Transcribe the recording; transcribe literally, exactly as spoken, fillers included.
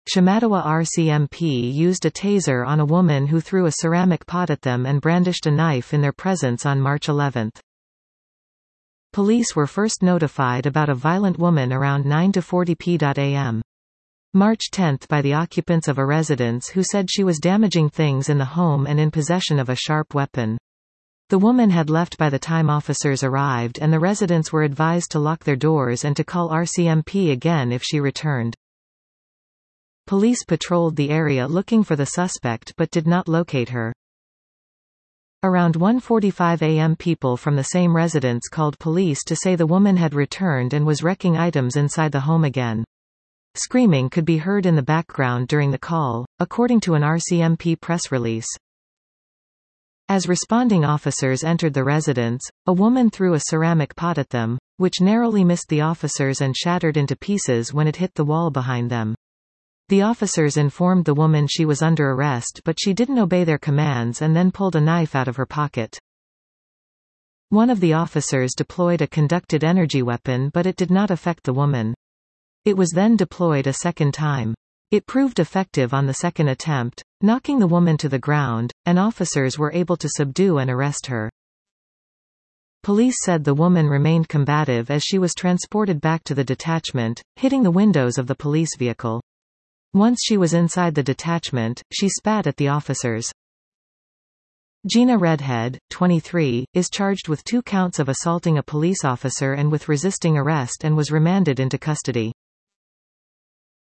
Shamattawa R C M P used a taser on a woman who threw a ceramic pot at them and brandished a knife in their presence on March eleventh. Police were first notified about a violent woman around nine forty p m March tenth by the occupants of a residence who said she was damaging things in the home and in possession of a sharp weapon. The woman had left by the time officers arrived, and the residents were advised to lock their doors and to call R C M P again if she returned. Police patrolled the area looking for the suspect but did not locate her. Around one forty-five a m people from the same residence called police to say the woman had returned and was wrecking items inside the home again. Screaming could be heard in the background during the call, according to an R C M P press release. As responding officers entered the residence, a woman threw a ceramic pot at them, which narrowly missed the officers and shattered into pieces when it hit the wall behind them. The officers informed the woman she was under arrest, but she didn't obey their commands and then pulled a knife out of her pocket. One of the officers deployed a conducted energy weapon, but it did not affect the woman. It was then deployed a second time. It proved effective on the second attempt, knocking the woman to the ground, and officers were able to subdue and arrest her. Police said the woman remained combative as she was transported back to the detachment, hitting the windows of the police vehicle. Once she was inside the detachment, she spat at the officers. Gina Redhead, twenty-three, is charged with two counts of assaulting a police officer and with resisting arrest and was remanded into custody.